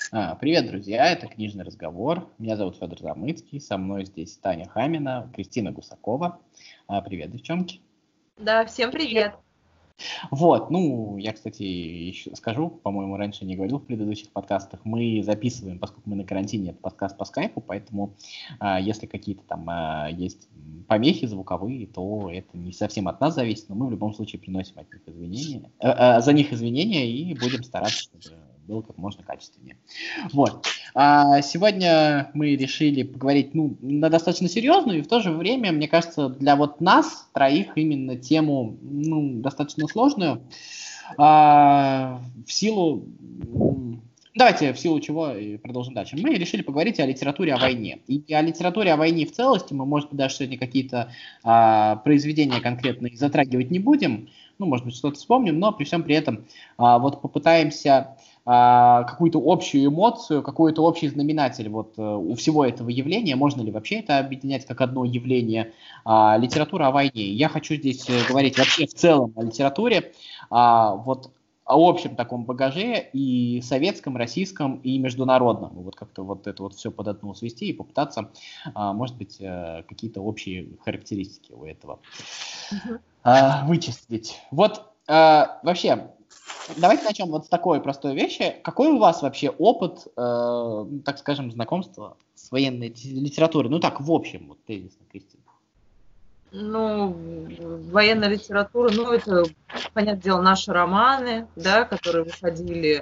Привет, друзья, это «Книжный разговор». Меня зовут Федор Замыцкий, со мной здесь Таня Хамина, Кристина Гусакова. Привет, девчонки. Да, всем привет. Я, кстати, еще скажу, по-моему, раньше не говорил в предыдущих подкастах, мы записываем, поскольку мы на карантине, этот подкаст по скайпу, поэтому если какие-то там есть помехи звуковые, то это не совсем от нас зависит, но мы в любом случае приносим от них извинения, за них извинения и будем стараться, чтобы было как можно качественнее. Сегодня мы решили поговорить на достаточно серьезную и в то же время, мне кажется, для вот нас троих именно тему достаточно сложную. В силу чего и продолжим дальше. Мы решили поговорить о литературе о войне. И о литературе о войне в целости мы, может быть, даже сегодня какие-то произведения конкретные затрагивать не будем. Может быть, что-то вспомним, но при всем при этом попытаемся какую-то общую эмоцию, какой-то общий знаменатель у всего этого явления. Можно ли вообще это объединять как одно явление? Литература о войне. Я хочу здесь говорить вообще в целом о литературе, о общем таком багаже и советском, российском, и международном. Как-то это все под одну свести и попытаться, может быть, какие-то общие характеристики у этого вычислить. Вообще, давайте начнем с такой простой вещи. Какой у вас вообще опыт, так скажем, знакомства с военной литературой? В общем, тезисно, Кристина. Военная литература, это, понятное дело, наши романы, да, которые выходили,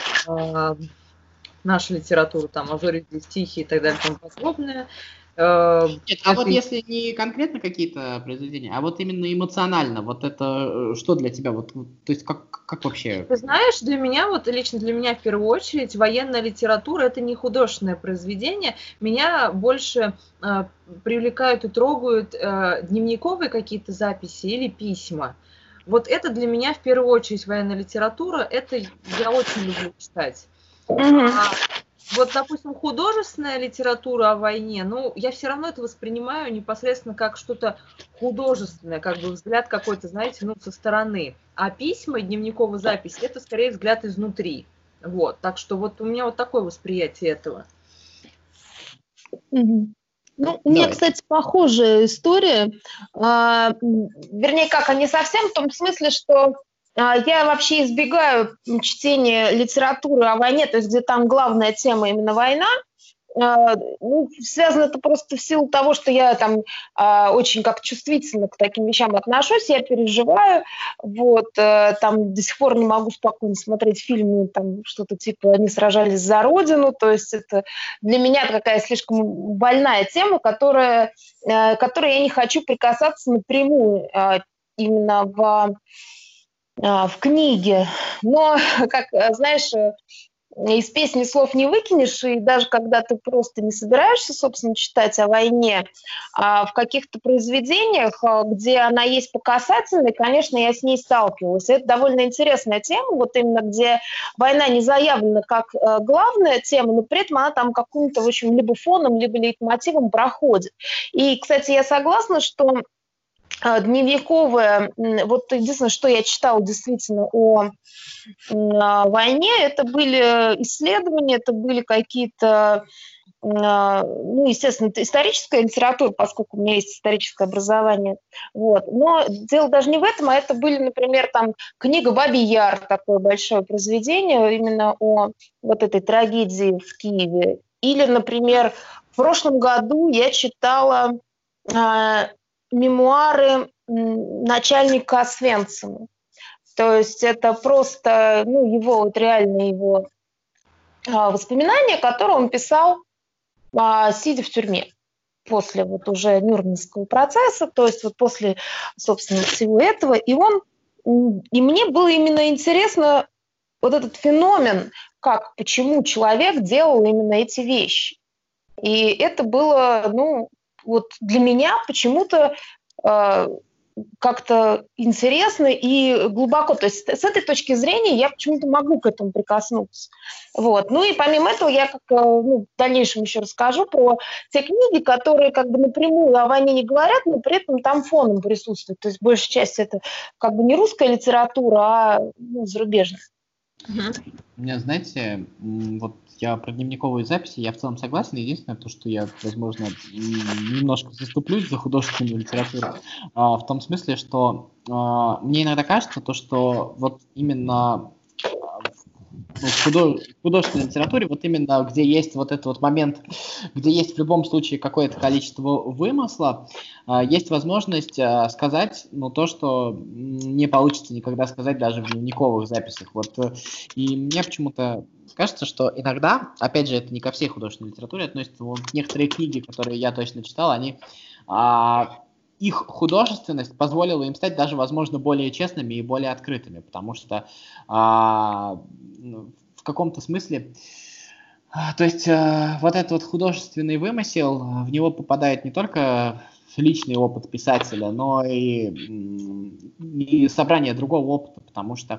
наша литература, там, «А зори здесь тихие» и так далее, и тому подобное. Нет, если не конкретно какие-то произведения, а именно эмоционально, это что для тебя? То есть как вообще? Ты знаешь, лично для меня в первую очередь военная литература – это не художественное произведение. Меня больше привлекают и трогают дневниковые какие-то записи или письма. Это для меня в первую очередь военная литература, это я очень люблю читать. Допустим, художественная литература о войне, я все равно это воспринимаю непосредственно как что-то художественное, как бы взгляд какой-то, знаете, со стороны. А письма, дневниковые записи, это скорее взгляд изнутри. Так что у меня такое восприятие этого. У меня, кстати, похожая история. Вернее, не совсем в том смысле, что я вообще избегаю чтения литературы о войне, то есть где там главная тема именно война. Связано это просто в силу того, что я там очень как чувствительно к таким вещам отношусь, я переживаю, там до сих пор не могу спокойно смотреть фильмы, там что-то типа «Они сражались за Родину», то есть это для меня такая слишком больная тема, которой я не хочу прикасаться напрямую именно в книге. Но, как знаешь, из песни слов не выкинешь, и даже когда ты просто не собираешься, собственно, читать о войне, в каких-то произведениях, где она есть по касательной, конечно, я с ней сталкивалась. Это довольно интересная тема, именно где война не заявлена как главная тема, но при этом она там каким-то, в общем, либо фоном, либо лейтмотивом проходит. И, кстати, я согласна, что дневниковая, единственное, что я читала действительно о войне, это были исследования, это были какие-то, естественно, историческая литература, поскольку у меня есть историческое образование. Но дело даже не в этом, а это были, например, там книга «Бабий Яр», такое большое произведение именно о этой трагедии в Киеве. Или, например, в прошлом году я читала мемуары начальника Освенцима. То есть это просто его воспоминания, которые он писал, сидя в тюрьме после уже Нюрнбергского процесса, то есть после, собственно, всего этого. И мне было именно интересно этот феномен, почему человек делал именно эти вещи. И это было, для меня почему-то как-то интересно и глубоко. То есть с этой точки зрения я почему-то могу к этому прикоснуться. И помимо этого я в дальнейшем еще расскажу про те книги, которые напрямую о войне не говорят, но при этом там фоном присутствуют. То есть большая часть это не русская литература, а зарубежная. У меня, знаете, вот я про дневниковые записи, я в целом согласен. Единственное, то, что я, возможно, немножко заступлюсь за художественную литературу, в том смысле, что мне иногда кажется, то, что вот именно в художественной литературе, вот именно где есть вот этот вот момент, где есть в любом случае какое-то количество вымысла, есть возможность сказать, то, что не получится никогда сказать даже в дневниковых записях. Вот, и мне почему-то кажется, что иногда, опять же, это не ко всей художественной литературе относится, вот некоторые книги, которые я точно читал, они их художественность позволила им стать даже, возможно, более честными и более открытыми, потому что в каком-то смысле, то есть вот этот вот художественный вымысел, в него попадает не только личный опыт писателя, но и собрание другого опыта, потому что,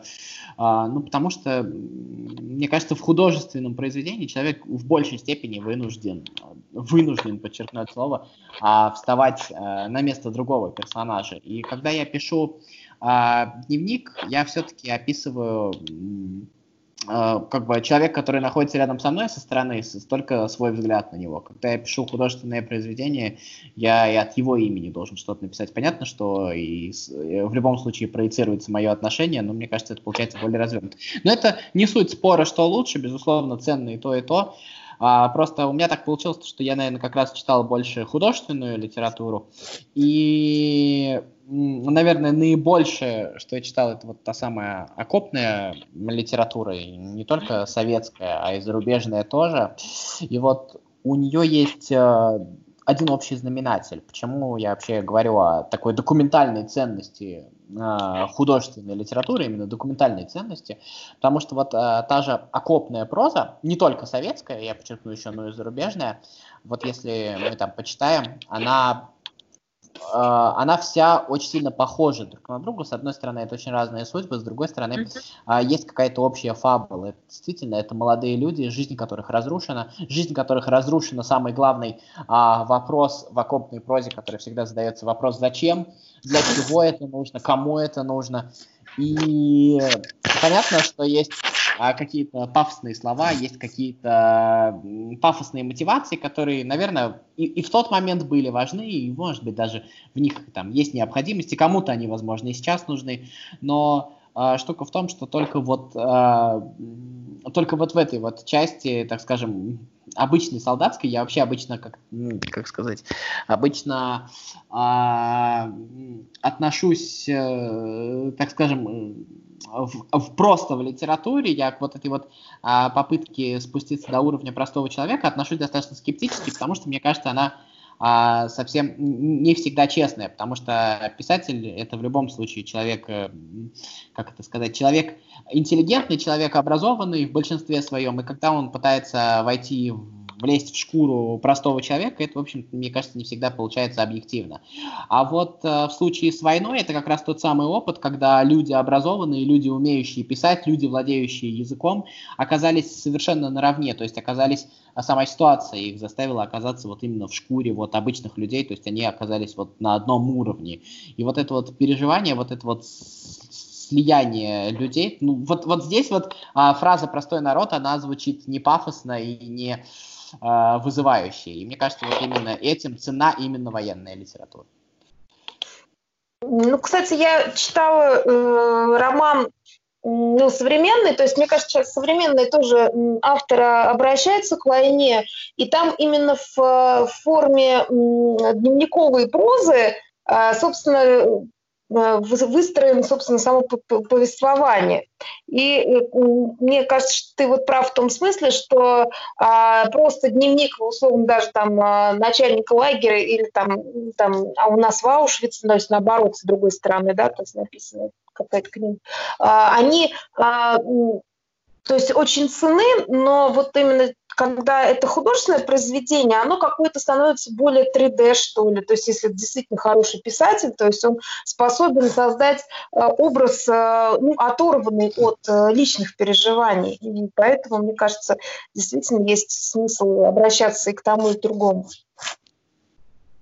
мне кажется, в художественном произведении человек в большей степени вынужден, подчеркну это слово, вставать на место другого персонажа. И когда я пишу дневник, я все-таки описываю как бы человек, который находится рядом со мной со стороны, только свой взгляд на него. Когда я пишу художественное произведение, я и от его имени должен что-то написать. Понятно, что в любом случае проецируется мое отношение, но мне кажется, это получается более развернуто. Но это не суть спора, что лучше, безусловно, ценно и то, и то. Просто у меня так получилось, что я, наверное, как раз читал больше художественную литературу. И, наверное, наибольшее, что я читал, это вот та самая окопная литература, и не только советская, а и зарубежная тоже. И вот у нее есть один общий знаменатель. Почему я вообще говорю о такой документальной ценности художественной литературы, именно документальной ценности, потому что вот та же окопная проза, не только советская, я подчеркну еще, но и зарубежная, вот если мы там почитаем, она вся очень сильно похожа друг на друга. С одной стороны, это очень разные судьбы, с другой стороны, есть какая-то общая фабула. Действительно, это молодые люди, жизнь которых разрушена. Самый главный вопрос в окопной прозе, который всегда задается, вопрос «зачем?», «для чего это нужно?», «кому это нужно?». И понятно, что есть какие-то пафосные слова, есть какие-то пафосные мотивации, которые, наверное, и в тот момент были важны, и, может быть, даже в них там есть необходимость, и кому-то они, возможно, и сейчас нужны, но штука в том, что только вот в этой вот части, так скажем, обычной солдатской, я вообще обычно, обычно отношусь, так скажем, просто в литературе, я к вот этой вот попытке спуститься до уровня простого человека отношусь достаточно скептически, потому что, мне кажется, она совсем не всегда честная, потому что писатель — это в любом случае человек, человек интеллигентный, человек образованный в большинстве своем, и когда он пытается влезть в шкуру простого человека, это, в общем, мне кажется, не всегда получается объективно. А вот в случае с войной это как раз тот самый опыт, когда люди образованные, люди, умеющие писать, люди, владеющие языком, оказались совершенно наравне, то есть сама ситуация их заставила оказаться вот именно в шкуре вот обычных людей, то есть они оказались вот на одном уровне. И вот это вот переживание, вот это вот слияние людей, вот здесь вот фраза «простой народ», она звучит не пафосно и не вызывающие. И мне кажется, вот именно этим цена именно военная литература. Кстати, я читала роман современный, то есть, мне кажется, сейчас современный тоже автор обращается к войне, и там именно в форме дневниковой прозы, собственно, выстроен, собственно, само повествование. И мне кажется, что ты вот прав в том смысле, что просто дневник, условно, даже там начальника лагеря или там, а у нас в Аушвице, то есть наоборот, с другой стороны, да, то есть написано какая-то книга, они, то есть очень ценны, но вот именно когда это художественное произведение, оно какое-то становится более 3D, что ли. То есть если это действительно хороший писатель, то есть он способен создать образ, оторванный от личных переживаний. И поэтому, мне кажется, действительно есть смысл обращаться и к тому, и к другому.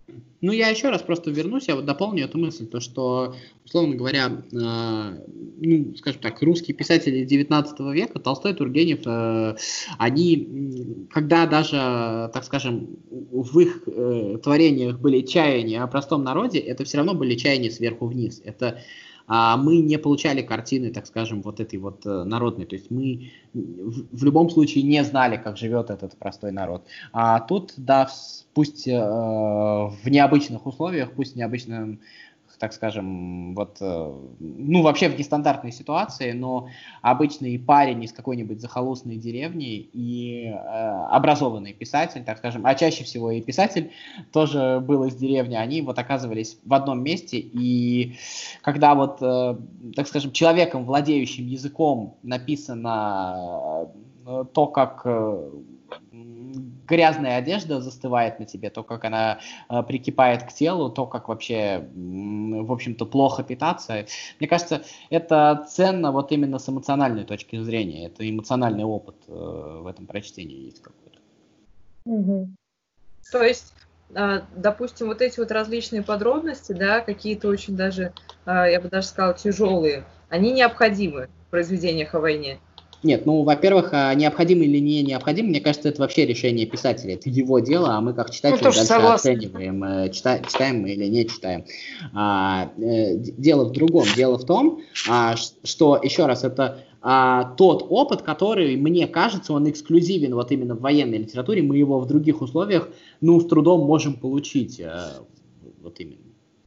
Ну, я еще раз просто вернусь, я вот дополню эту мысль, то, что, условно говоря, ну, скажем так, русские писатели 19 века, Толстой, Тургенев, они, когда даже, так скажем, в их творениях были чаяния о простом народе, это все равно были чаяния сверху вниз. Это мы не получали картины, так скажем, вот этой вот народной. То есть мы в любом случае не знали, как живет этот простой народ. А тут, да, пусть в необычных условиях, пусть в необычном, так скажем, вот, ну, вообще в нестандартной ситуации, но обычный парень из какой-нибудь захолустной деревни и образованный писатель, так скажем, а чаще всего и писатель тоже был из деревни, они вот оказывались в одном месте, и когда вот, так скажем, человеком, владеющим языком, написано то, как грязная одежда застывает на тебе, то, как она прикипает к телу, то, как вообще, в общем-то, плохо питаться. Мне кажется, это ценно вот именно с эмоциональной точки зрения. Это эмоциональный опыт в этом прочтении есть какой-то. Угу. То есть, допустим, вот эти вот различные подробности, да, какие-то очень даже, я бы даже сказала, тяжелые, они необходимы в произведениях о войне. Нет, ну, во-первых, необходимо или не необходимо, мне кажется, это вообще решение писателя. Это его дело, а мы как читатели дальше оцениваем, читаем мы или не читаем. Дело в другом. Дело в том, что, еще раз, это тот опыт, который, мне кажется, он эксклюзивен вот именно в военной литературе. Мы его в других условиях, ну, с трудом можем получить. Вот именно.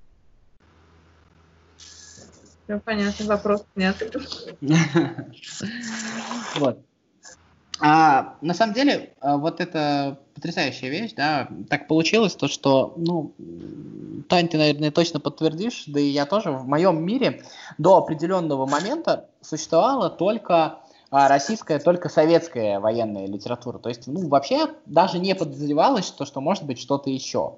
Ну, понятно, вопрос понятен. Вот. На самом деле, вот это потрясающая вещь, да, так получилось, то, что, ну, Тань, ты, наверное, точно подтвердишь, да и я тоже, в моем мире до определенного момента существовала только российская, только советская военная литература. То есть, ну, вообще даже не подозревалось, что может быть что-то еще.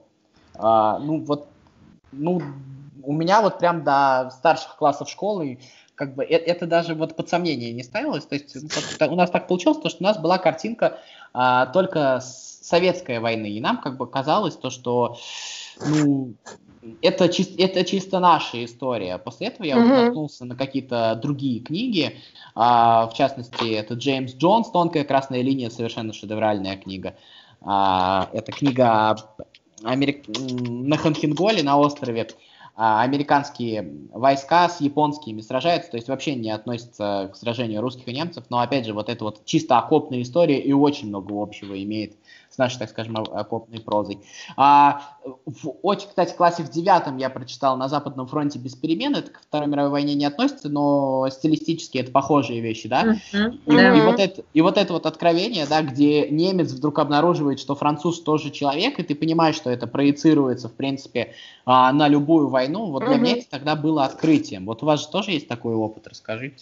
У меня вот прям до старших классов школы как бы это даже вот под сомнение не ставилось. То есть у нас так получилось, что у нас была картинка только советской войны. И нам как бы казалось то, что ну, это чисто наша история. После этого я наткнулся на какие-то другие книги. В частности, это Джеймс Джонс «Тонкая красная линия», совершенно шедевральная книга. Это книга на Ханхинголе, на острове. Американские войска с японскими сражаются, то есть вообще не относится к сражению русских и немцев, но опять же вот это вот чисто окопная история и очень много общего имеет с нашей, так скажем, окопной прозой. Кстати, в классе в 9 я прочитал «На Западном фронте без перемен», это ко Второй мировой войне не относится, но стилистически это похожие вещи, да? И вот это вот откровение, да, где немец вдруг обнаруживает, что француз тоже человек, и ты понимаешь, что это проецируется, в принципе, на любую войну, вот для меня это тогда было открытием. Вот у вас же тоже есть такой опыт, расскажите.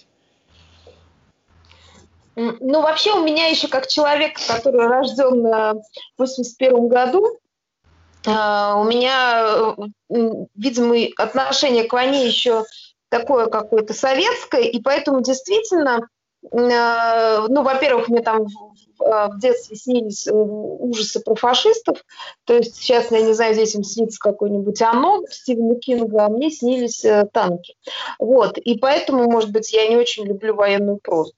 Ну, вообще у меня еще как человек, который рожден в 81 году, у меня, видимо, отношение к войне еще такое какое-то советское, и поэтому действительно, ну, во-первых, мне там в детстве снились ужасы про фашистов, то есть сейчас, я не знаю, здесь им снится какой-нибудь «Оно» Стивена Кинга, а мне снились танки. Вот, и поэтому, может быть, я не очень люблю военную прозу.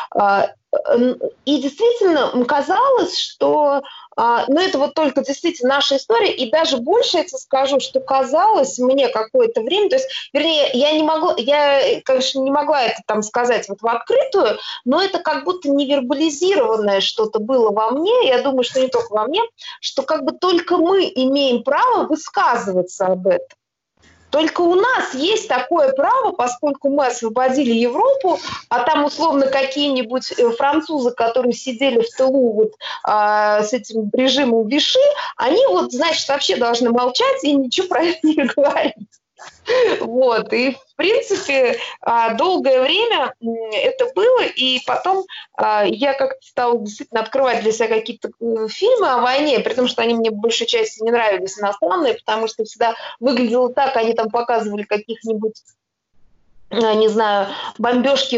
И действительно казалось, что ну, это вот только действительно наша история, и даже больше я тебе скажу, что казалось мне какое-то время, то есть, вернее, я, конечно, не могла это там сказать вот в открытую, но это как будто невербализированное что-то было во мне, я думаю, что не только во мне, что как бы только мы имеем право высказываться об этом. Только у нас есть такое право, поскольку мы освободили Европу, а там условно какие-нибудь французы, которые сидели в тылу вот, с этим режимом Виши, они вот, значит, вообще должны молчать и ничего про это не говорить. Вот, и в принципе долгое время это было, и потом я как-то стала действительно открывать для себя какие-то фильмы о войне, при том, что они мне в большей части не нравились, иностранные, потому что всегда выглядело так, они там показывали каких-нибудь не знаю, бомбежки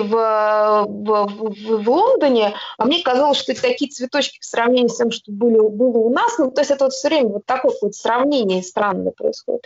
в Лондоне, а мне казалось, что это такие цветочки в сравнении с тем, что было у нас. Ну, то есть это вот все время вот такое какое-то сравнение странное происходит.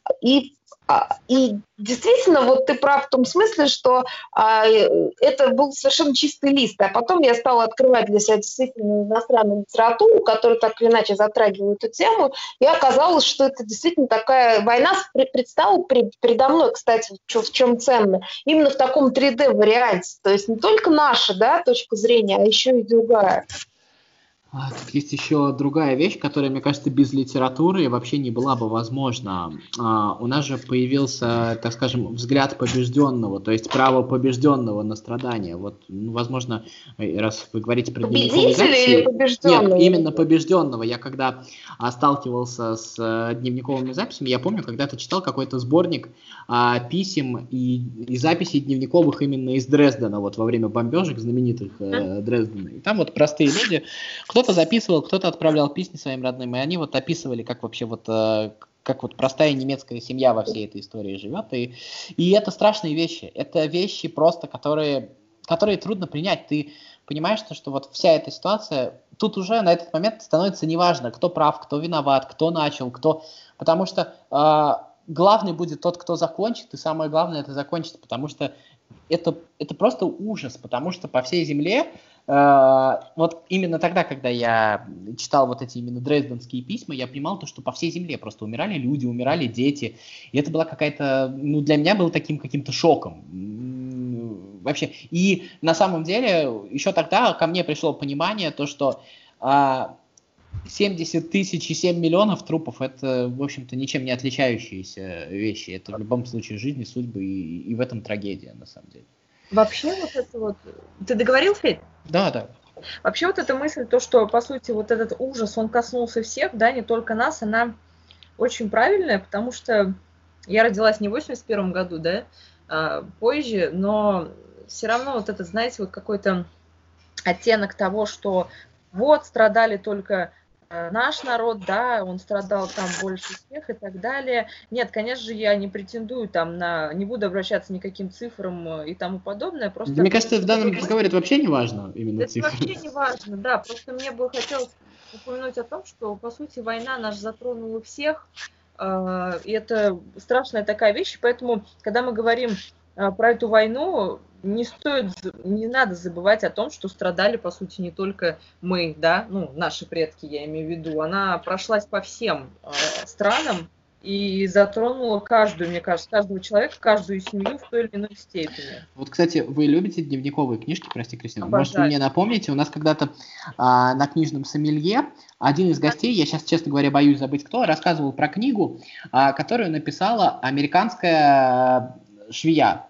И действительно, вот ты прав в том смысле, что это был совершенно чистый лист. А потом я стала открывать для себя действительно иностранную литературу, которая так или иначе затрагивает эту тему, и оказалось, что это действительно такая война предстала передо мной, кстати, в чем ценно. Именно в таком 3D-варианте. То есть не только наша, да, точка зрения, а еще и другая. Тут есть еще другая вещь, которая, мне кажется, без литературы вообще не была бы возможна. У нас же появился, так скажем, взгляд побежденного, то есть право побежденного на страдания. Вот, возможно, раз вы говорите про дневниковые записи... Победителя или побежденного? Нет, именно побежденного. Я когда сталкивался с дневниковыми записями, я помню, когда-то читал какой-то сборник писем и записей дневниковых именно из Дрездена, вот во время бомбежек знаменитых Дрездена. И там вот простые люди... Кто-то записывал, кто-то отправлял письма своим родным, и они вот описывали, как вообще вот, как вот простая немецкая семья во всей этой истории живет. И это страшные вещи. Это вещи просто, которые трудно принять. Ты понимаешь, что вот вся эта ситуация, тут уже на этот момент становится неважно, кто прав, кто виноват, кто начал, кто... Потому что главный будет тот, кто закончит, и самое главное это закончить, потому что это просто ужас, потому что по всей земле вот именно тогда, когда я читал вот эти именно дрезденские письма, я понимал то, что по всей земле просто умирали люди, умирали дети. И это была какая-то, для меня было таким каким-то шоком. Вообще. И на самом деле еще тогда ко мне пришло понимание, то, что 70 тысяч и 7 миллионов трупов — это, в общем-то, ничем не отличающиеся вещи. Это в любом случае жизни, судьбы, и в этом трагедия, на самом деле. Вообще вот это вот... Ты договорил, Федь? Да. Вообще вот эта мысль, то, что, по сути, вот этот ужас, он коснулся всех, да, не только нас, она очень правильная, потому что я родилась не в 81 году, да, позже, но все равно вот это, знаете, вот какой-то оттенок того, что вот страдали только наш народ, да, он страдал там больше всех и так далее. Нет, конечно же, я не претендую там не буду обращаться ни к каким цифрам и тому подобное. Просто... Мне кажется, в данном разговоре это вообще не важно, именно это цифры. Это вообще не важно, да, просто мне бы хотелось упомянуть о том, что, по сути, война нас затронула всех, и это страшная такая вещь, поэтому, когда мы говорим про эту войну, не надо забывать о том, что страдали, по сути, не только мы, да, наши предки, я имею в виду. Она прошлась по всем странам и затронула каждую, мне кажется, каждого человека, каждую семью в той или иной степени. Вот, кстати, вы любите дневниковые книжки, прости, Кристина? Обожаю. Может, вы мне напомните, у нас когда-то на книжном сомелье один из гостей, я сейчас, честно говоря, боюсь забыть кто, рассказывал про книгу, которую написала американская швея.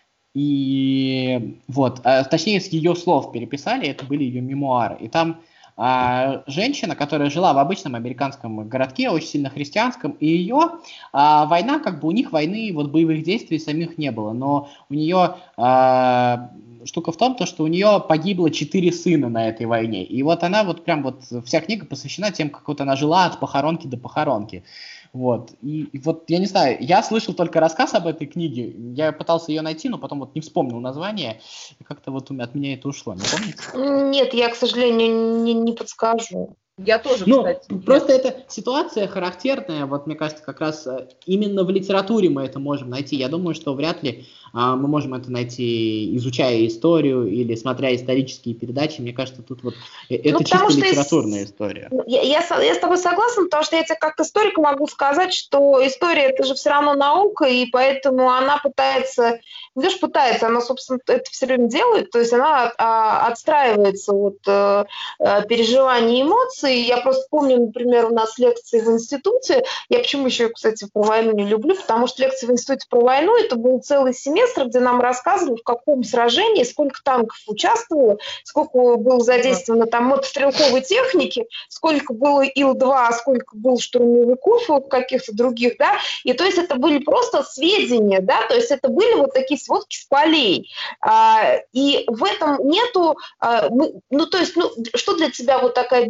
И вот, точнее, с ее слов переписали, это были ее мемуары. И там женщина, которая жила в обычном американском городке, очень сильно христианском, и ее война, как бы у них войны, вот боевых действий самих не было, но у нее штука в том, что у нее погибло 4 сына на этой войне. И вот она вот прям вот, вся книга посвящена тем, как вот она жила от похоронки до похоронки. Вот. И вот, я не знаю, я слышал только рассказ об этой книге, я пытался ее найти, но потом вот не вспомнил название, и как-то вот от меня это ушло, не помните? Нет, я, к сожалению, не подскажу. Я тоже, кстати. Просто эта ситуация характерная, вот мне кажется, как раз именно в литературе мы это можем найти. Я думаю, что вряд ли мы можем это найти, изучая историю или смотря исторические передачи. Мне кажется, тут вот это чисто литературная история. Я с тобой согласна, потому что я тебе как историк могу сказать, что история — это же все равно наука, и поэтому она пытается, не то что пытается, она, собственно, это все время делает, то есть она отстраивается от переживаний и эмоций. Я просто помню, например, у нас лекции в институте, я почему еще, кстати, про войну не люблю, потому что лекции в институте про войну, это был целый семестр, где нам рассказывали, в каком сражении, сколько танков участвовало, сколько было задействовано там мотострелковой техники, сколько было Ил-2, сколько было штурмовиков каких-то других, да, и то есть это были просто сведения, да, то есть это были вот такие сводки с полей, и в этом нету, то есть, что для тебя вот такая битва под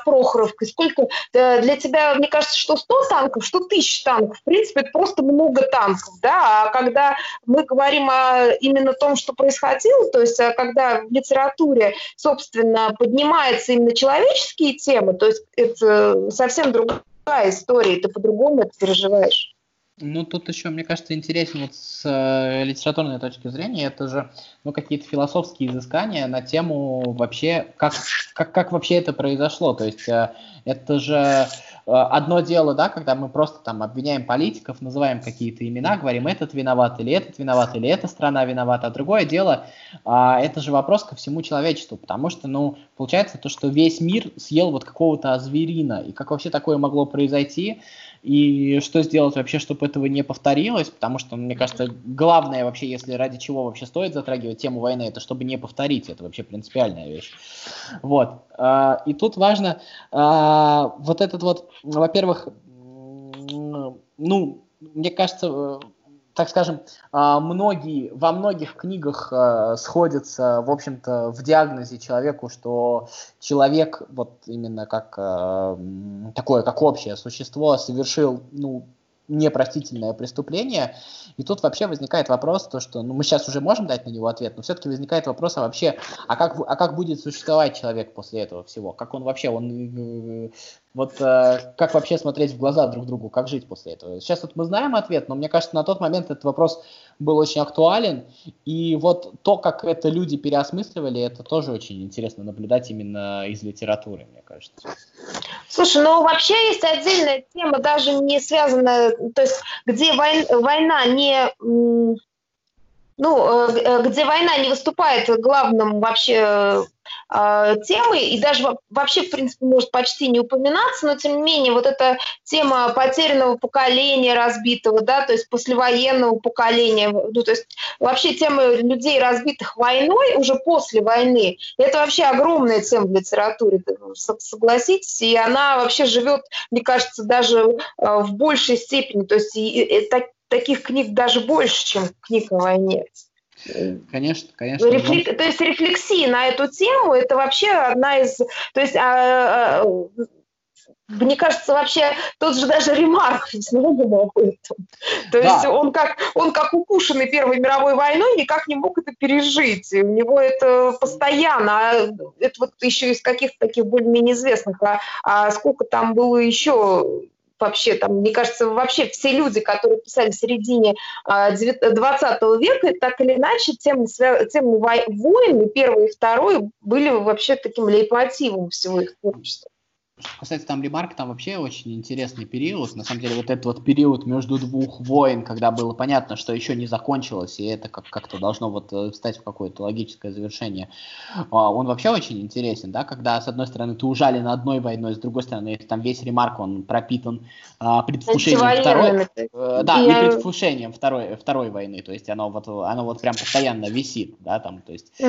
под Прохоровкой, сколько для тебя, мне кажется, что 100 танков, что 1000 танков, в принципе, это просто много танков, да, а когда мы говорим именно о том, что происходило, то есть когда в литературе, собственно, поднимаются именно человеческие темы, то есть это совсем другая история, ты по-другому это переживаешь. Ну, тут еще, мне кажется, интересен вот с литературной точки зрения, это же, ну, какие-то философские изыскания на тему вообще, как вообще это произошло, то есть это же одно дело, да, когда мы просто там обвиняем политиков, называем какие-то имена, говорим, этот виноват, или эта страна виновата, а другое дело, это же вопрос ко всему человечеству, потому что, ну, получается то, что весь мир съел вот какого-то зверина, и как вообще такое могло произойти, и что сделать вообще, чтобы этого не повторилось, потому что, мне кажется, главное вообще, если ради чего вообще стоит затрагивать тему войны, это чтобы не повторить, это вообще принципиальная вещь. Вот. И тут важно вот этот вот, во-первых, ну, мне кажется, так скажем, во многих книгах сходятся, в общем-то, в диагнозе человеку, что человек, вот именно как такое, как общее существо, совершил, ну, непростительное преступление. И тут вообще возникает вопрос, то, что, ну, мы сейчас уже можем дать на него ответ, но все-таки возникает вопрос, а вообще, как будет существовать человек после этого всего? Как он вообще, как вообще смотреть в глаза друг другу, как жить после этого? Сейчас вот мы знаем ответ, но мне кажется, на тот момент этот вопрос был очень актуален, и вот то, как это люди переосмысливали, это тоже очень интересно наблюдать именно из литературы, мне кажется. Слушай, ну вообще есть отдельная тема, даже не связанная, то есть где война не... где война не выступает главным вообще темой, и даже вообще, в принципе, может почти не упоминаться, но тем не менее вот эта тема потерянного поколения разбитого, да, то есть послевоенного поколения, ну, то есть вообще тема людей, разбитых войной, уже после войны, это вообще огромная тема в литературе, согласитесь, и она вообще живет, мне кажется, даже в большей степени, то есть таких книг даже больше, чем книг о войне. Конечно. То есть рефлексии на эту тему, это вообще одна из... То есть, мне кажется, вообще тот же даже Ремарк думал об этом. То есть он как укушенный Первой мировой войной никак не мог это пережить. У него это постоянно. Это вот еще из каких-то таких более-менее известных. А сколько там было еще... Вообще, там, мне кажется, вообще все люди, которые писали в середине 20 века, так или иначе, темы войны, первой и второй, были вообще таким лейтмотивом всего их творчества. Что касается там Ремарка, там вообще очень интересный период. На самом деле, вот этот вот период между двух войн, когда было понятно, что еще не закончилось, и это как-то должно вот встать в какое-то логическое завершение, он вообще очень интересен, да, когда, с одной стороны, ты ужален одной войной, с другой стороны, там весь Ремарк, он пропитан предвкушением второй, и предвкушением второй войны, то есть оно вот прям постоянно висит, да, там, то есть,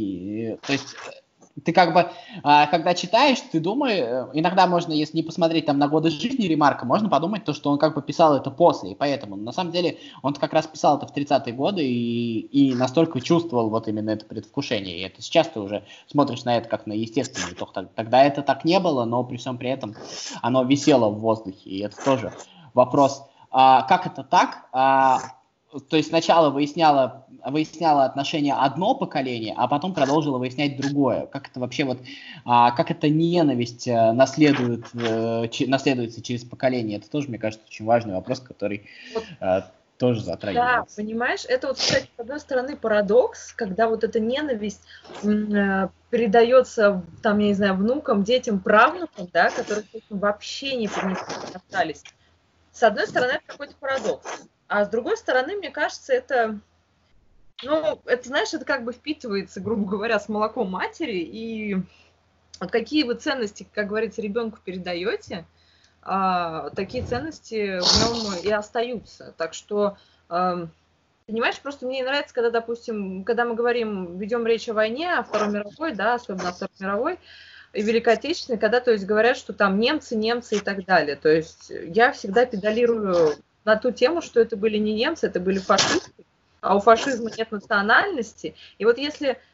ты как бы, когда читаешь, ты думаешь, иногда можно, если не посмотреть там на годы жизни Ремарка, можно подумать, то, что он как бы писал это после, и поэтому, на самом деле, он как раз писал это в 30-е годы и настолько чувствовал вот именно это предвкушение, и это сейчас ты уже смотришь на это как на естественный итог. Тогда это так не было, но при всем при этом оно висело в воздухе, и это тоже вопрос, как это так? То есть сначала выясняло отношения одно поколение, а потом продолжило выяснять другое. Как это вообще вот, как эта ненависть наследуется через поколение? Это тоже, мне кажется, очень важный вопрос, который тоже затрагивается. Да, понимаешь, это вот, кстати, с одной стороны парадокс, когда вот эта ненависть передается, там, я не знаю, внукам, детям, правнукам, да, которые вообще не остались. С одной стороны, это какой-то парадокс. А с другой стороны, мне кажется, это, знаешь, это как бы впитывается, грубо говоря, с молоком матери, и вот какие вы ценности, как говорится, ребенку передаете, такие ценности в нем и остаются. Так что, понимаешь, просто мне нравится, когда, допустим, когда мы ведем речь о войне, о Второй мировой, да, особенно о Второй мировой, и Великой Отечественной, когда, то есть, говорят, что там немцы и так далее. То есть я всегда педалирую на ту тему, что это были не немцы, это были фашисты, а у фашизма нет национальности. И вот если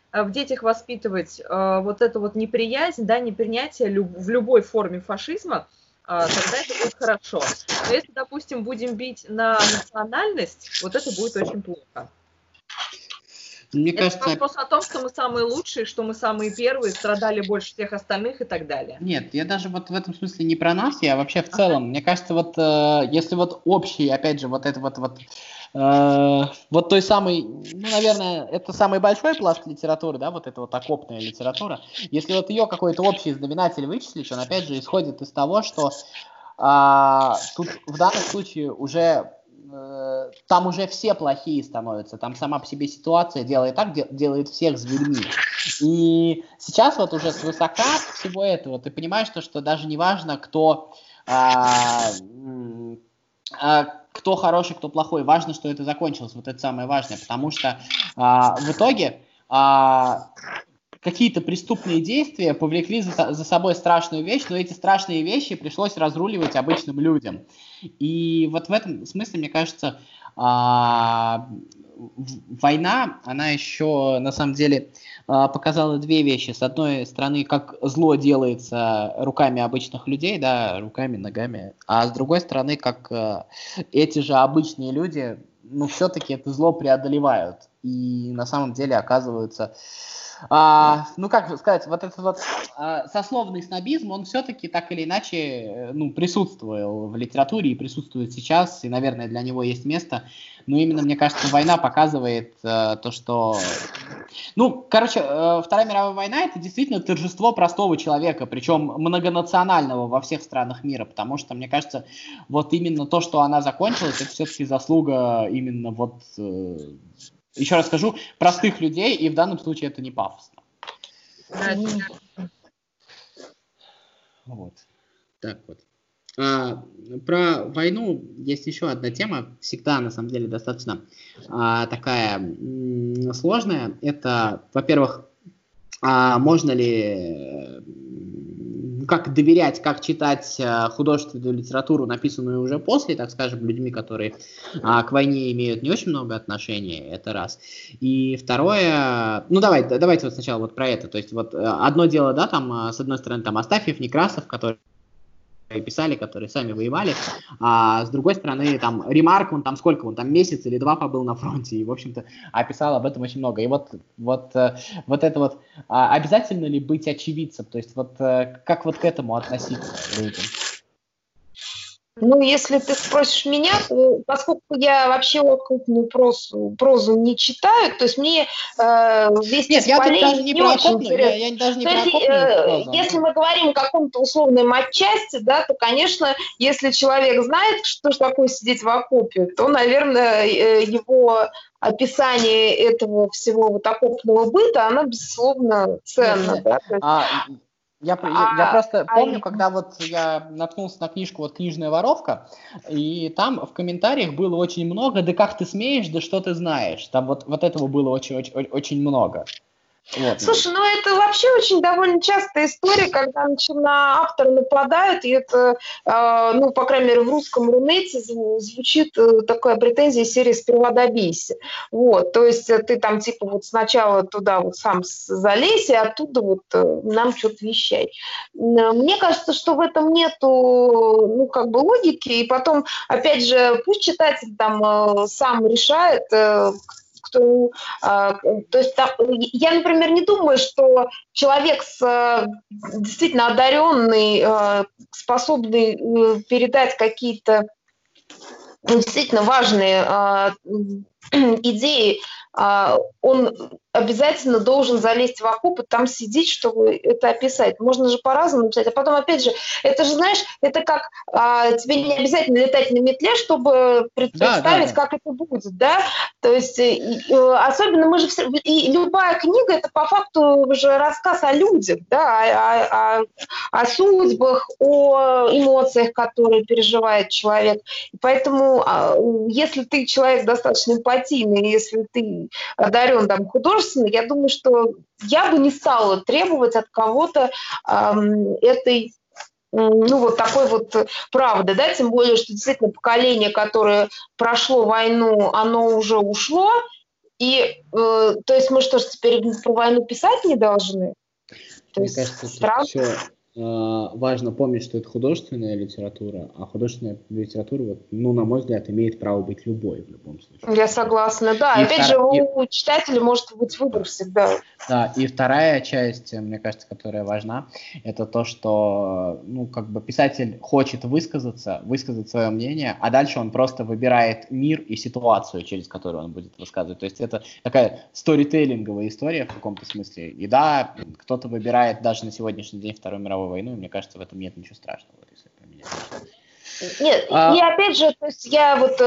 в детях воспитывать вот эту вот неприязнь, да, непринятие в любой форме фашизма, тогда это будет хорошо. Но если, допустим, будем бить на национальность, вот это будет очень плохо. Мне это кажется... вопрос о том, что мы самые лучшие, что мы самые первые, страдали больше всех остальных и так далее. Нет, я даже вот в этом смысле не про нас, я вообще в целом. Мне кажется, вот если вот общий, опять же, вот это вот той самой, ну, наверное, это самый большой пласт литературы, да, вот эта вот окопная литература. Если вот ее какой-то общий знаменатель вычислить, он опять же исходит из того, что тут в данном случае уже там уже все плохие становятся, там сама по себе ситуация делает так, делает всех зверьми. И сейчас вот уже свысока всего этого ты понимаешь, что даже не важно, кто хороший, кто плохой, важно, что это закончилось, вот это самое важное, потому что в итоге какие-то преступные действия повлекли за собой страшную вещь, но эти страшные вещи пришлось разруливать обычным людям. И вот в этом смысле, мне кажется, война, она еще на самом деле показала две вещи. С одной стороны, как зло делается руками обычных людей, да, руками, ногами, а с другой стороны, как эти же обычные люди, ну, все-таки это зло преодолевают и на самом деле оказываются... ну, как сказать, вот этот вот сословный снобизм, он все-таки так или иначе, ну, присутствовал в литературе и присутствует сейчас, и, наверное, для него есть место. Но именно, мне кажется, война показывает то, что... Ну, короче, Вторая мировая война — это действительно торжество простого человека, причем многонационального во всех странах мира, потому что, мне кажется, вот именно то, что она закончилась, это все-таки заслуга именно вот... Еще раз скажу, простых людей, и в данном случае это не пафосно. Вот. Так вот. Про войну есть еще одна тема, всегда, на самом деле, достаточно такая сложная. Это, во-первых, можно ли... как доверять, как читать художественную литературу, написанную уже после, так скажем, людьми, которые к войне имеют не очень много отношений, это раз. И второе, ну давайте вот сначала вот про это, то есть вот одно дело, да, там, с одной стороны, там Астафьев, Некрасов, которые писали, которые сами воевали, а с другой стороны, там, Ремарк, он там сколько, он там месяц или два побыл на фронте, и, в общем-то, описал об этом очень много. И вот это вот, обязательно ли быть очевидцем, то есть вот как вот к этому относиться людям? Ну, если ты спросишь меня, то, поскольку я вообще окопную прозу не читаю, то есть мне вести Нет, я тут даже не про окопную, я даже не про окопную прозу. Если мы говорим о каком-то условном матчасти, да, то, конечно, если человек знает, что такое сидеть в окопе, то, наверное, его описание этого всего вот окопного быта, оно, безусловно, ценно. Да? Я просто помню, когда вот я наткнулся на книжку вот «Книжная воровка», и там в комментариях было очень много «да как ты смеешь, да что ты знаешь». Там вот этого было очень много. Вот. Слушай, ну это вообще очень довольно частая история, когда на автора нападают, и это, ну, по крайней мере, в русском Рунете звучит такая претензия серии «Сперва добейся». Вот, то есть ты там типа вот сначала туда вот сам залезь, и оттуда вот нам что-то вещай. Мне кажется, что в этом нету, ну, как бы логики, и потом, опять же, пусть читатель там сам решает, то есть там, я, например, не думаю, что человек действительно одаренный, способный передать какие-то действительно важные идеи, он обязательно должен залезть в окоп и там сидеть, чтобы это описать. Можно же по-разному написать. А потом, опять же, это же, знаешь, это как тебе не обязательно летать на метле, чтобы представить, как это будет, да? То есть, особенно мы же все... И любая книга, это по факту уже рассказ о людях, да, о судьбах, о эмоциях, которые переживает человек. И поэтому, если ты человек достаточно эмпатийный, если ты одарен там художественно, я думаю, что я бы не стала требовать от кого-то этой, ну, вот такой вот правды, да, тем более, что действительно поколение, которое прошло войну, оно уже ушло, То есть мы что ж, теперь про войну писать не должны? То Мне есть кажется, сразу... тут еще важно помнить, что это художественная литература, а художественная литература, вот, ну, на мой взгляд, имеет право быть любой в любом случае. Я согласна, да. И Опять же, у читателя может быть выбор всегда. Да, и вторая часть, мне кажется, которая важна, это то, что, ну, как бы писатель хочет высказать свое мнение, а дальше он просто выбирает мир и ситуацию, через которую он будет высказывать. То есть это такая сторителлинговая история в каком-то смысле. И да, кто-то выбирает даже на сегодняшний день Вторую мировую войну, и мне кажется, в этом нет ничего страшного, вот, если про меня. Нет, и опять же, то есть я вот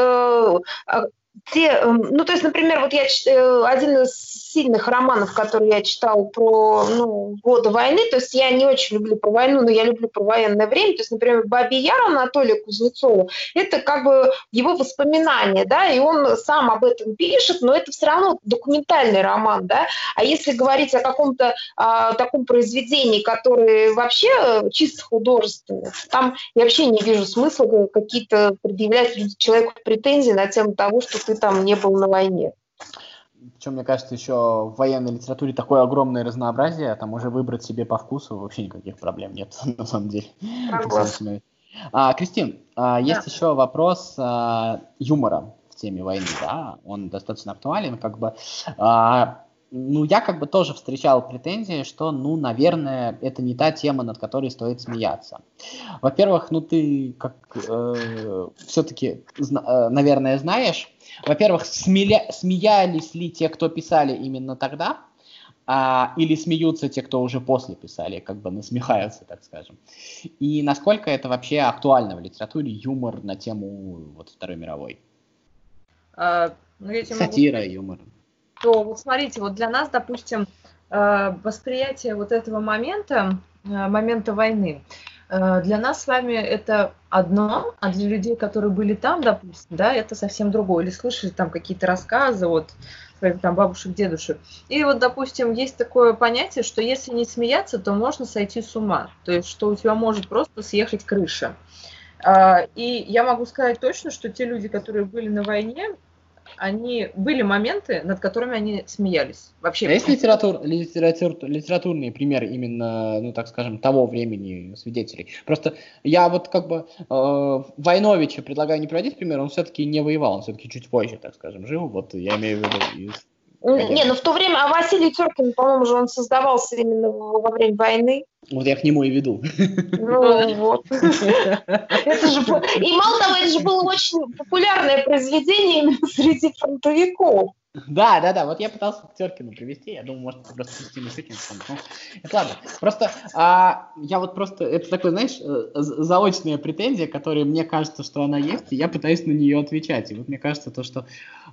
ну, то есть, например, вот я один из сильных романов, который я читала про годы войны, то есть я не очень люблю про войну, но я люблю про военное время, то есть, например, «Бабий Яр» Анатолия Кузнецова, это как бы его воспоминания, да, и он сам об этом пишет, но это все равно документальный роман, да, а если говорить о каком-то таком произведении, которое вообще чисто художественное, там я вообще не вижу смысла какие-то предъявлять человеку претензии на тему того, что ты там не был на войне. Причем, мне кажется, еще в военной литературе такое огромное разнообразие, там уже выбрать себе по вкусу вообще никаких проблем нет, на самом деле. Кристин, есть еще вопрос юмора в теме войны, да, он достаточно актуален, как бы, ну, я как бы тоже встречал претензии, что, ну, наверное, это не та тема, над которой стоит смеяться. Во-первых, ну, ты как все-таки, наверное, знаешь, во-первых, смеялись ли те, кто писали именно тогда, или смеются те, кто уже после писали, как бы насмехаются, так скажем. И насколько это вообще актуально в литературе, юмор на тему вот, Второй мировой? Сатира, юмор. То вот смотрите, вот для нас, допустим, восприятие вот этого момента войны, для нас с вами это одно, а для людей, которые были там, допустим, да, это совсем другое. Или слышали там какие-то рассказы от своих там бабушек, дедушек. И вот, допустим, есть такое понятие, что если не смеяться, то можно сойти с ума. То есть, что у тебя может просто съехать крыша. И я могу сказать точно, что те люди, которые были на войне, были моменты, над которыми они смеялись. Вообще. А есть литературные примеры именно, ну, так скажем, того времени свидетелей? Просто я вот как бы Войновича предлагаю не приводить пример, он все-таки не воевал, он все-таки чуть позже, так скажем, жил. Вот я имею в виду... Не, ну в то время, а Василий Теркин, по-моему, же он создавался именно во время войны. Вот я к нему и веду. Ну вот. И мало того, это же было очень популярное произведение именно среди фронтовиков. Да, вот я пытался к Теркину привести, я думаю, может, просто Кристина Сыкин вспомнит. Ну, это ладно. Просто, я вот просто, это такой, знаешь, заочная претензия, которая мне кажется, что она есть, и я пытаюсь на нее отвечать. И вот мне кажется то, что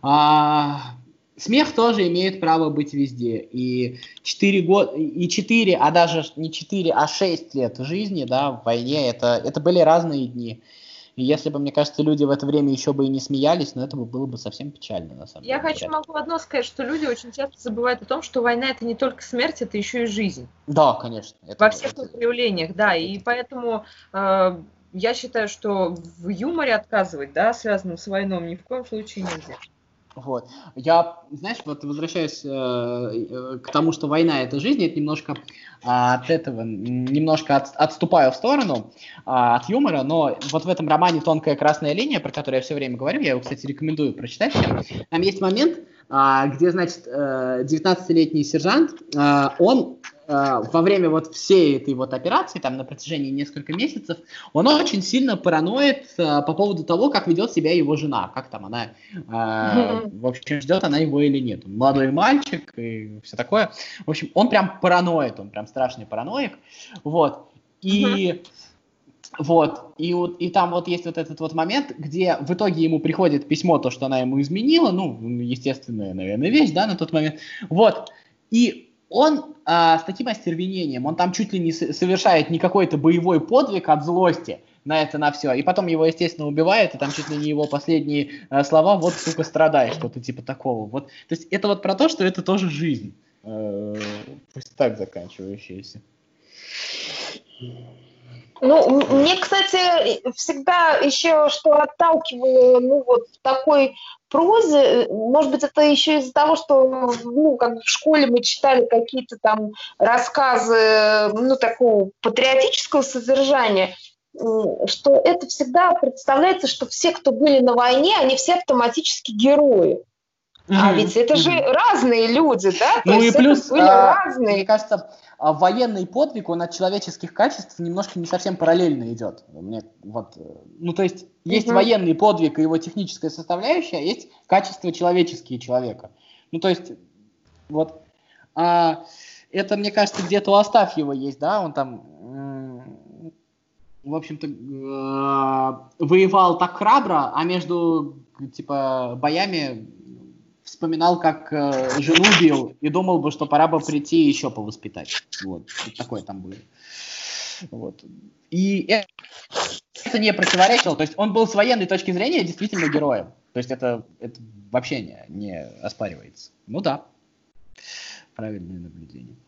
смех тоже имеет право быть везде. И 4, а даже не 4, а 6 лет жизни, да, в войне, это были разные дни. И если бы, мне кажется, люди в это время еще бы и не смеялись, но это было бы совсем печально, на самом деле. Я могу одно сказать, что люди очень часто забывают о том, что война – это не только смерть, это еще и жизнь. Да, конечно. Во всех проявлениях, да. И поэтому я считаю, что в юморе отказывать, да, связанном с войной, ни в коем случае нельзя. Вот. Я, знаешь, вот возвращаюсь к тому, что война – это жизнь, это немножко от этого, немножко отступаю в сторону от юмора, но вот в этом романе «Тонкая красная линия», про который я все время говорю, я его, кстати, рекомендую прочитать всем, там есть момент, где, значит, 19-летний сержант, он во время вот всей этой вот операции, там на протяжении нескольких месяцев, он очень сильно параноид по поводу того, как ведет себя его жена, как там она, в общем, ждет она его или нет. Он молодой мальчик и все такое. В общем, он прям параноид, он прям страшный параноик. Вот. И там вот есть вот этот вот момент, где в итоге ему приходит письмо, то, что она ему изменила, ну, естественная, наверное, вещь, да, на тот момент. Вот. И он с таким остервенением, он там чуть ли не совершает не какой-то боевой подвиг от злости на это, на все. И потом его, естественно, убивают, и там чуть ли не его последние слова, вот, сука, страдай, что-то типа такого. Вот. То есть это вот про то, что это тоже жизнь. Пусть так заканчивающаяся. Мне, кстати, всегда еще что отталкивало, вот в такой прозе, может быть, это еще из-за того, что, как бы в школе мы читали какие-то там рассказы, такого патриотического содержания, что это всегда представляется, что все, кто были на войне, они все автоматически герои. А ведь это же разные люди, да? Ну и плюс, были разные. мне кажется, военный подвиг, он от человеческих качеств немножко не совсем параллельно идет. То есть есть военный подвиг и его техническая составляющая, а есть качества человеческие человека. То есть, это, мне кажется, где-то у Астафьева есть, да, он там, в общем-то, воевал так храбро, а между, боями вспоминал, как жену бил, и думал бы, что пора бы прийти и еще повоспитать. Такое там было. И это не противоречило. То есть он был с военной точки зрения действительно героем. То есть это вообще не оспаривается. Да. Правильное наблюдение.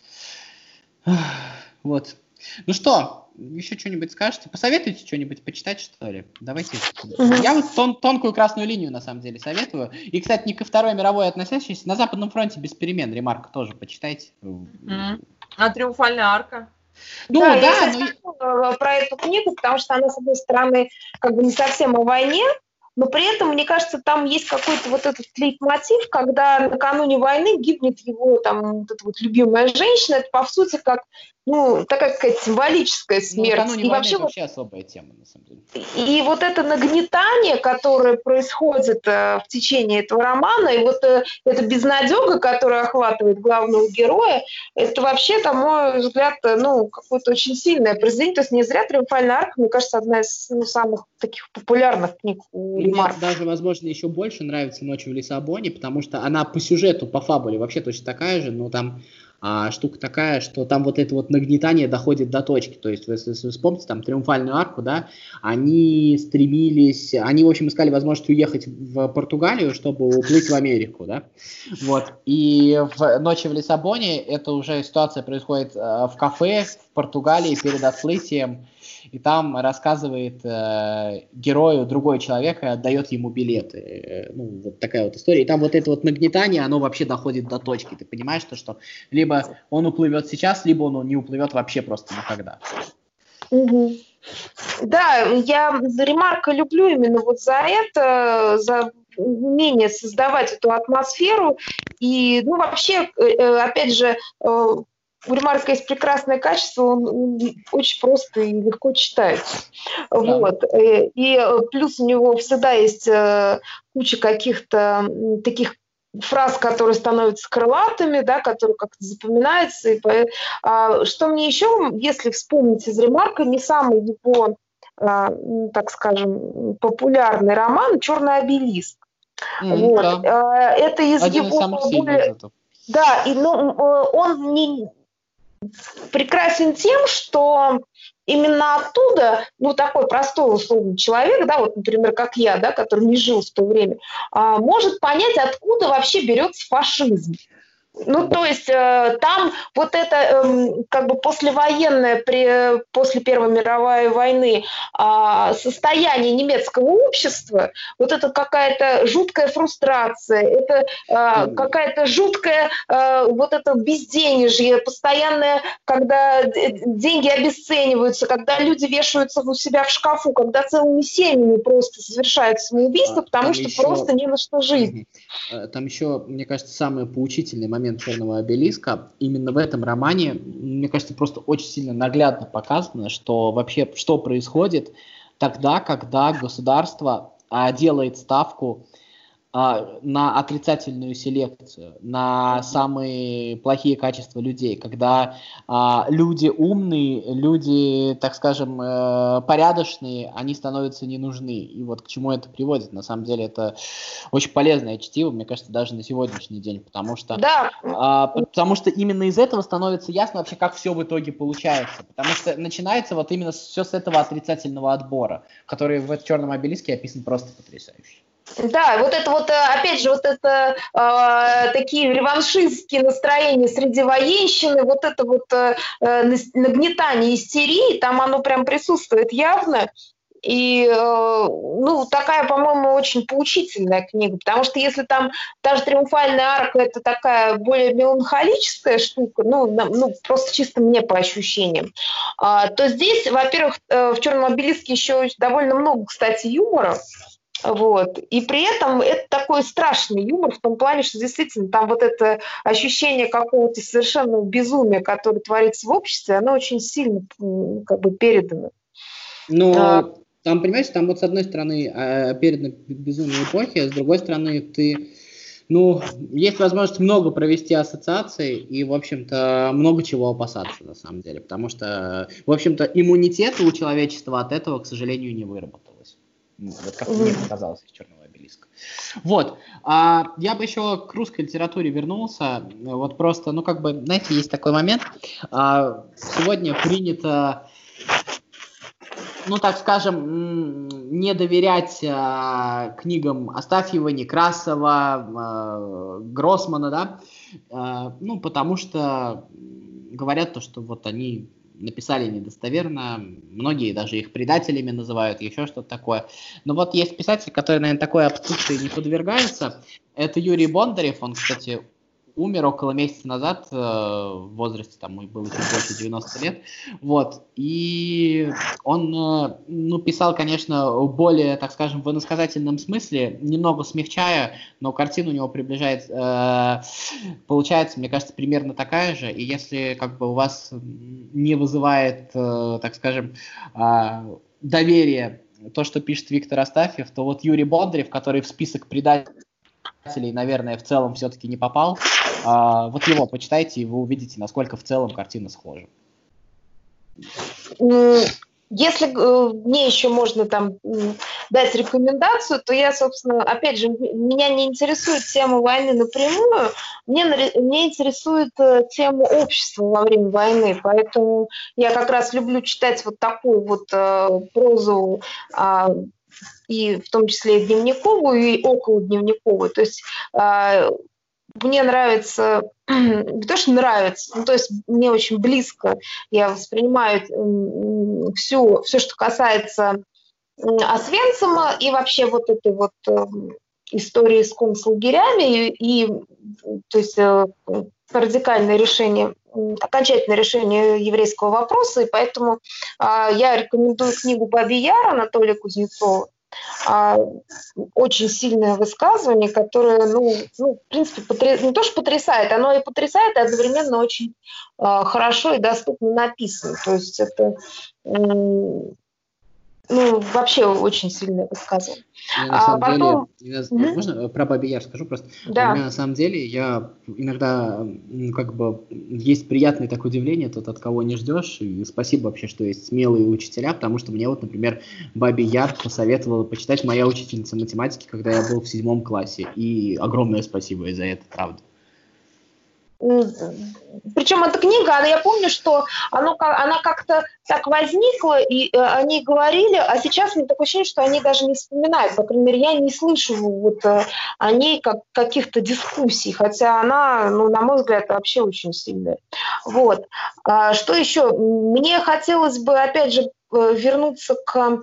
Ну что, еще что-нибудь скажете? Посоветуйте что-нибудь почитать, что ли? Давайте. Я тонкую красную линию, на самом деле, советую. И, кстати, не ко Второй мировой относящийся. На Западном фронте без перемен. Ремарка тоже почитайте. А «Триумфальная арка»? Я сказала про эту книгу, потому что она, с одной стороны, как бы не совсем о войне, но при этом, мне кажется, там есть какой-то этот лейтмотив, когда накануне войны гибнет его эта любимая женщина. Это, по сути, как, такая какая-то символическая смерть. Накануне войны это вообще особая тема, на самом деле. И это нагнетание, которое происходит в течение этого романа, и эта безнадега, которая охватывает главного героя, это вообще, на мой взгляд, какое-то очень сильное произведение. То есть не зря «Триумфальная арка», мне кажется, одна из самых таких популярных книг у Ремарка. Мне даже, возможно, еще больше нравится «Ночь в Лиссабоне», потому что она по сюжету, по фабуле вообще точно такая же, но там штука такая, что там это нагнетание доходит до точки. То есть, если вы вспомните, там, «Триумфальную арку», да, они стремились, они, в общем, искали возможность уехать в Португалию, чтобы уплыть в Америку, да. И в «Ночи в Лиссабоне» это уже ситуация происходит в кафе в Португалии перед отплытием, и там рассказывает герою другой человек и отдает ему билеты. Такая история. И там это нагнетание, оно вообще доходит до точки. Ты понимаешь, что либо он уплывет сейчас, либо он не уплывет вообще просто никогда. Да, я Ремарка люблю именно за это, за умение создавать эту атмосферу. И, вообще, опять же, у Ремарка есть прекрасное качество, он очень просто и легко читается. Да. И плюс у него всегда есть куча каких-то таких фраз, которые становятся крылатыми, да, которые как-то запоминаются. Что мне еще, если вспомнить из Ремарка, не самый его, так скажем, популярный роман «Черный обелиск». Да. Это из один его... из самых сильных. Да, и он не прекрасен тем, что именно оттуда, такой простой условный человек, да, например, как я, да, который не жил в то время, может понять, откуда вообще берется фашизм. То есть там это как бы послевоенное, после Первой мировой войны состояние немецкого общества, это какая-то жуткая фрустрация, это какая-то жуткая это безденежье, постоянное, когда деньги обесцениваются, когда люди вешаются у себя в шкафу, когда целыми семьями просто совершают самоубийство, потому что просто не на что жить. Там еще, мне кажется, самый поучительный момент «Черного обелиска». Именно в этом романе, мне кажется, просто очень сильно наглядно показано, что вообще, что происходит тогда, когда государство делает ставку на отрицательную селекцию, на самые плохие качества людей, когда люди умные, люди, так скажем, порядочные, они становятся не нужны. И к чему это приводит? На самом деле это очень полезное чтиво, мне кажется, даже на сегодняшний день, потому что именно из этого становится ясно вообще, как все в итоге получается. Потому что начинается именно все с этого отрицательного отбора, который в «Черном обелиске» описан просто потрясающе. Да, вот это вот, опять же, вот это такие реваншистские настроения среди военщины, вот это вот нагнетание истерии, там оно прям присутствует явно. И, ну, такая, по-моему, очень поучительная книга, потому что если там та же «Триумфальная арка» — это такая более меланхолическая штука, ну просто чисто мне по ощущениям, то здесь, во-первых, в «Черном обелиске» еще довольно много, кстати, юмора, вот. И при этом это такой страшный юмор в том плане, что действительно там вот это ощущение какого-то совершенного безумия, которое творится в обществе, оно очень сильно как бы передано. Но там, понимаешь, там вот с одной стороны передано безумие эпохи, а с другой стороны есть возможность много провести ассоциаций и, в общем-то, много чего опасаться, на самом деле. Потому что, в общем-то, иммунитета у человечества от этого, к сожалению, не выработалось. Вот как мне показалось из «Черного обелиска». Вот. Я бы еще к русской литературе вернулся. Вот просто, знаете, есть такой момент. Сегодня принято, так скажем, не доверять книгам Астафьева, Некрасова, Гроссмана, да, потому что говорят то, что вот они написали недостоверно, многие даже их предателями называют, еще что-то такое. Но вот есть писатель, который, наверное, такой обструкции не подвергается, это Юрий Бондарев, он, кстати, умер около месяца назад, в возрасте, там, ему было чуть больше 90 лет, вот, и он, писал, конечно, более, так скажем, в иносказательном смысле, немного смягчая, но картина у него получается, мне кажется, примерно такая же, и если, у вас не вызывает, так скажем, доверие то, что пишет Виктор Астафьев, то вот Юрий Бондарев, который в список предателей, наверное, в целом все-таки не попал. Вот его почитайте, и вы увидите, насколько в целом картина схожа. Если мне еще можно там дать рекомендацию, то я, собственно, опять же, меня не интересует тема войны напрямую, мне интересует тема общества во время войны, поэтому я как раз люблю читать вот такую вот прозу, и в том числе и дневниковую, и околодневниковую. То есть мне нравится, не то, что нравится, то есть мне очень близко, я воспринимаю все, что касается Освенцима и вообще вот этой вот истории с концлагерями, и то есть радикальное решение, окончательное решение еврейского вопроса, и поэтому я рекомендую книгу «Бабий Яр» Анатолия Кузнецова. Очень сильное высказывание, которое, в принципе, не то, что потрясает, оно и потрясает, и одновременно очень хорошо и доступно написано. То есть это вообще очень сильное высказывание. Можно про Бабий Яр скажу просто? Да. У меня на самом деле, я иногда, есть приятное такое удивление, тот, от кого не ждешь, и спасибо вообще, что есть смелые учителя, потому что мне вот, например, Бабий Яр посоветовала почитать моя учительница математики, когда я был в 7 классе, и огромное спасибо ей за это, правда. Причем эта книга, я помню, что она как-то так возникла, и они говорили, а сейчас мне такое ощущение, что они даже не вспоминают. По крайней мере, я не слышу вот о ней каких-то дискуссий, хотя она, на мой взгляд, вообще очень сильная. Вот. Что еще? Мне хотелось бы, опять же, вернуться к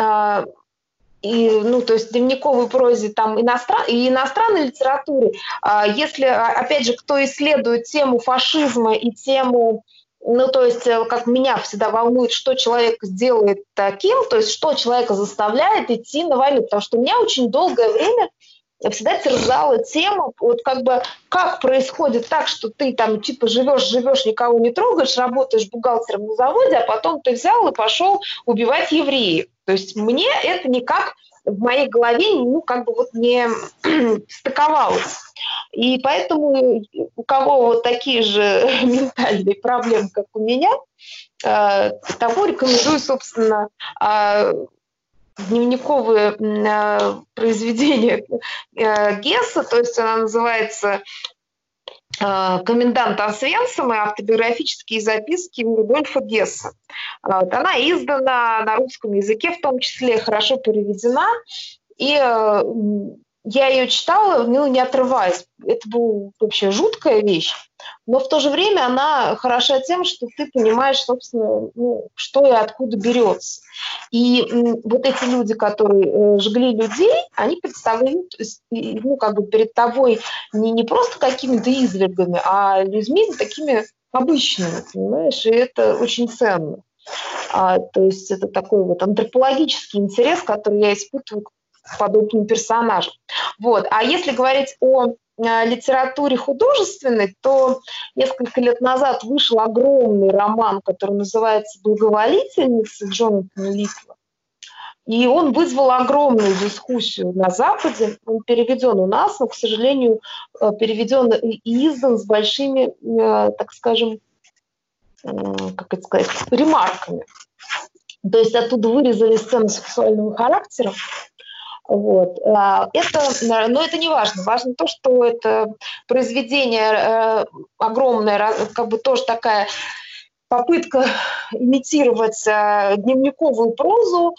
то есть дневниковой прозе там и иностранной литературе, если, опять же, кто исследует тему фашизма и тему, то есть, как меня всегда волнует, что человек сделает таким, то есть, что человека заставляет идти на войну, потому что у меня очень долгое время всегда терзала тема, вот как происходит так, что ты там живешь, никого не трогаешь, работаешь бухгалтером на заводе, а потом ты взял и пошел убивать евреев. То есть мне это никак в моей голове не стыковалось. И поэтому у кого вот такие же ментальные проблемы, как у меня, того рекомендую, собственно, дневниковые произведения Гесса, то есть она называется «Комендант Освенцима. Автобиографические записки Рудольфа Гесса». Она издана на русском языке, в том числе хорошо переведена. И я ее читала, ну, не отрываясь. Это была вообще жуткая вещь. Но в то же время она хороша тем, что ты понимаешь, собственно, ну, что и откуда берется. И вот эти люди, которые жгли людей, они представляют, ну, как бы перед тобой не просто какими-то извергами, а людьми такими обычными, понимаешь? И это очень ценно. То есть это такой вот антропологический интерес, который я испытываю к подобным персонажам. Вот. А если говорить о литературе художественной, то несколько лет назад вышел огромный роман, который называется «Благоволительница» Джонатана Литла. И он вызвал огромную дискуссию на Западе. Он переведен у нас, но, к сожалению, переведен и издан с большими, так скажем, как это сказать, ремарками. То есть оттуда вырезали сцены сексуального характера. Вот. Но это не важно. Важно то, что это произведение огромное, как бы тоже такая попытка имитировать дневниковую прозу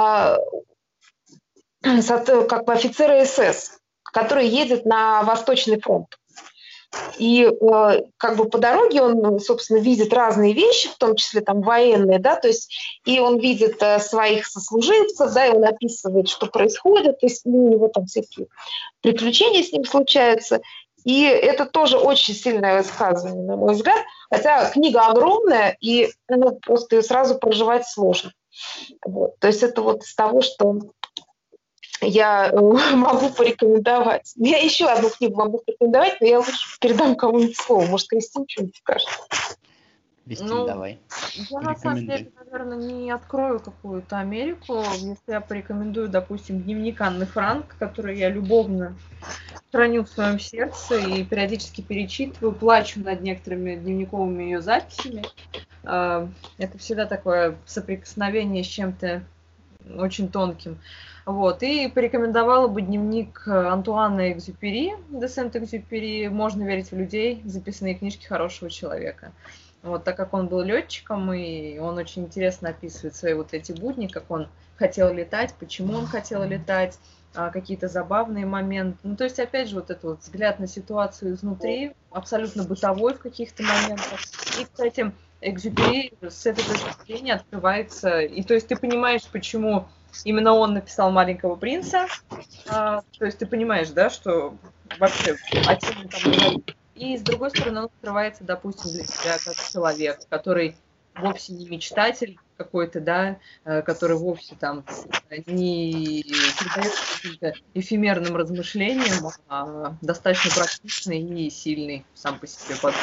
как бы офицера СС, который едет на Восточный фронт. И как бы по дороге он, собственно, видит разные вещи, в том числе там военные, да, то есть и он видит своих сослуживцев, да, и он описывает, что происходит, то есть у него там всякие приключения с ним случаются. И это тоже очень сильное высказывание, на мой взгляд, хотя книга огромная, и просто ее сразу проживать сложно. Вот. То есть это вот из того, что я могу порекомендовать. Я еще одну книгу могу порекомендовать, но я лучше передам кому-нибудь слово. Может, Кристина что-нибудь скажет. Кристина, давай. Я на самом деле, наверное, не открою какую-то Америку, если я порекомендую, допустим, дневник Анны Франк, который я любовно храню в своем сердце и периодически перечитываю, плачу над некоторыми дневниковыми ее записями. Это всегда такое соприкосновение с чем-то очень тонким. Вот. И порекомендовала бы дневник Антуана Экзюпери, де Сент-Экзюпери «Можно верить в людей. Записные книжки хорошего человека». Вот, так как он был летчиком, и он очень интересно описывает свои вот эти будни, как он хотел летать, почему он хотел летать, какие-то забавные моменты. Ну, то есть, опять же, вот этот вот взгляд на ситуацию изнутри, абсолютно бытовой в каких-то моментах. И, кстати, Экзюпери с этой точки зрения открывается. И то есть ты понимаешь, почему именно он написал «Маленького принца». То есть ты понимаешь, да, что вообще о чем он там говорит. И с другой стороны, он открывается, допустим, для тебя как человек, который вовсе не мечтатель какой-то, да, который вовсе там не предается каким-то эфемерным размышлениям, а достаточно практичный и сильный сам по себе подумать.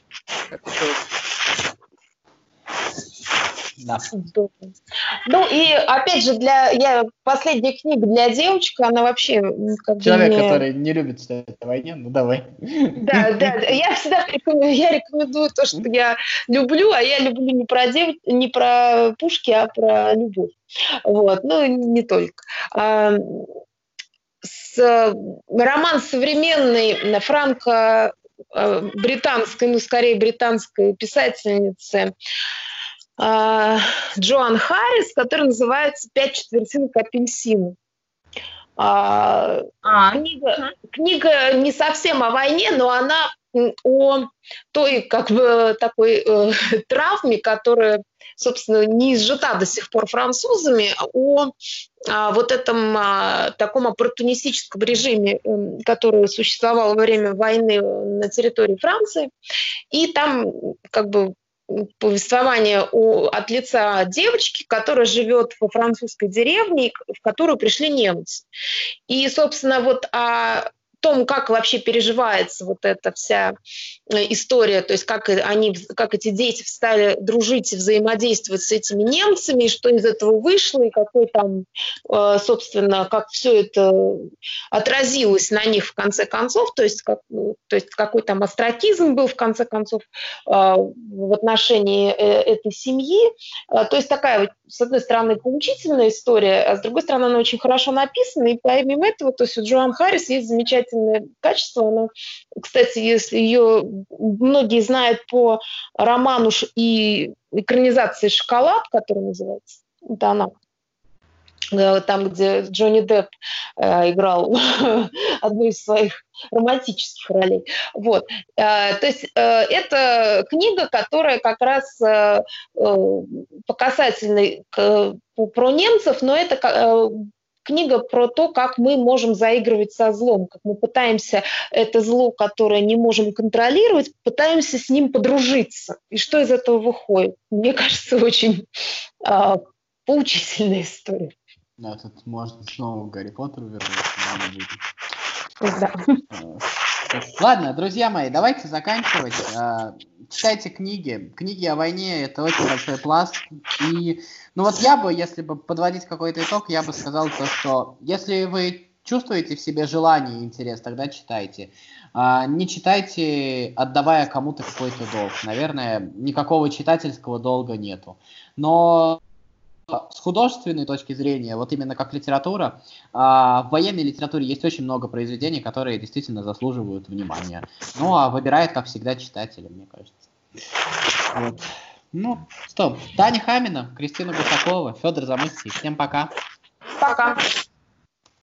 Да. Ну и опять же, последняя книга для девочек, она вообще как человек, который не любит читать о войне, ну давай. Да, я всегда рекомендую то, что я люблю, а я люблю не про пушки, а про любовь. Вот, ну не только. Роман современный франко-британской, ну скорее британской писательницы Джоан Харрис, который называется «5 четвертинок апельсина». Книга не совсем о войне, но она о той как бы такой травме, которая, собственно, не изжита до сих пор французами, о вот этом таком оппортунистическом режиме, который существовал во время войны на территории Франции. И там как бы повествование от лица девочки, которая живет во французской деревне, в которую пришли немцы. И, собственно, вот о том, как вообще переживается вот эта вся история, то есть как эти дети стали дружить и взаимодействовать с этими немцами, и что из этого вышло, и какой там, собственно, как все это отразилось на них в конце концов, то есть какой там остракизм был в конце концов в отношении этой семьи. То есть такая вот, с одной стороны, поучительная история, а с другой стороны, она очень хорошо написана, и помимо этого, то есть у Джоан Харрис есть замечательное качество. Она, кстати, если ее многие знают по роману и экранизации «Шоколад», который называется, это она. там, где Джонни Депп играл одну из своих романтических ролей. Вот. То есть это книга, которая как раз по касательной про немцев, но это книга про то, как мы можем заигрывать со злом, как мы пытаемся это зло, которое не можем контролировать, пытаемся с ним подружиться. И что из этого выходит? Мне кажется, очень поучительная история. Да, тут можно снова к Гарри Поттеру вернуться, но не Да. Ладно, друзья мои, давайте заканчивать. Читайте книги. Книги о войне – это очень большой пласт. И, ну вот я бы, если бы подводить какой-то итог, я бы сказал то, что если вы чувствуете в себе желание и интерес, тогда читайте. Не читайте, отдавая кому-то какой-то долг. Наверное, никакого читательского долга нету. Но с художественной точки зрения, вот именно как литература, в военной литературе есть очень много произведений, которые действительно заслуживают внимания. Ну, а выбирает, как всегда, читатели, мне кажется. Вот. Ну, что, Таня Хамина, Кристина Гусакова, Федор Замыцкий. Всем пока. Пока.